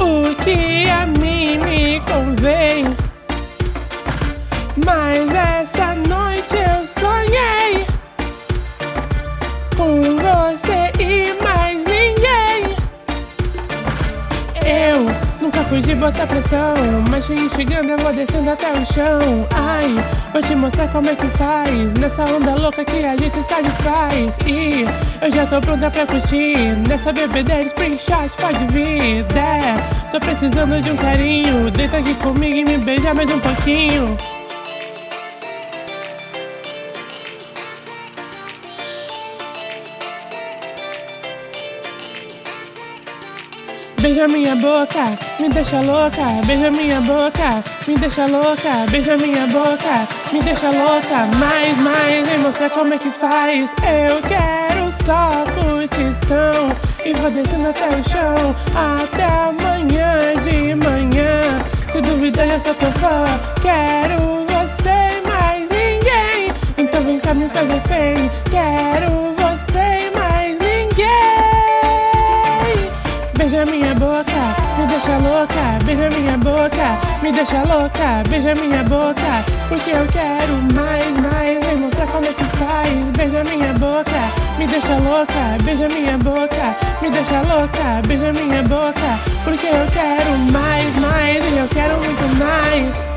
o que a mim me convém. Mas essa noite eu sonhei com você e mais ninguém. Eu nunca fui de botar pressão, mas te instigando eu vou descendo até o chão. Ai, vou te mostrar como é que faz, nessa onda louca que a gente satisfaz. E eu já tô pronta pra curtir, nessa bebedeira Spring Shot pode vir. Tô precisando de um carinho, deita aqui comigo e me beija mais um pouquinho. Beija minha boca, me deixa louca. Beija minha boca, me deixa louca. Beija minha boca, me deixa louca. Mais, vem mostrar como é que faz. Eu quero só curtição e vou descendo até o chão, até amanhã de manhã. Se duvidar eu sou teu fã. Quero você e mais ninguém, então vem cá me fazer feio. Quero você e mais ninguém. Beija minha boca, me deixa louca. Beija minha boca, me deixa louca. Beija minha boca, porque eu quero mais. Vem mostrar como é que faz. Beija minha boca, me deixa louca. Beija minha boca, me deixa louca. Beija minha boca, porque eu quero mais. E eu quero muito mais.